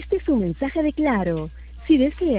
Este es un mensaje de Claro. Si desea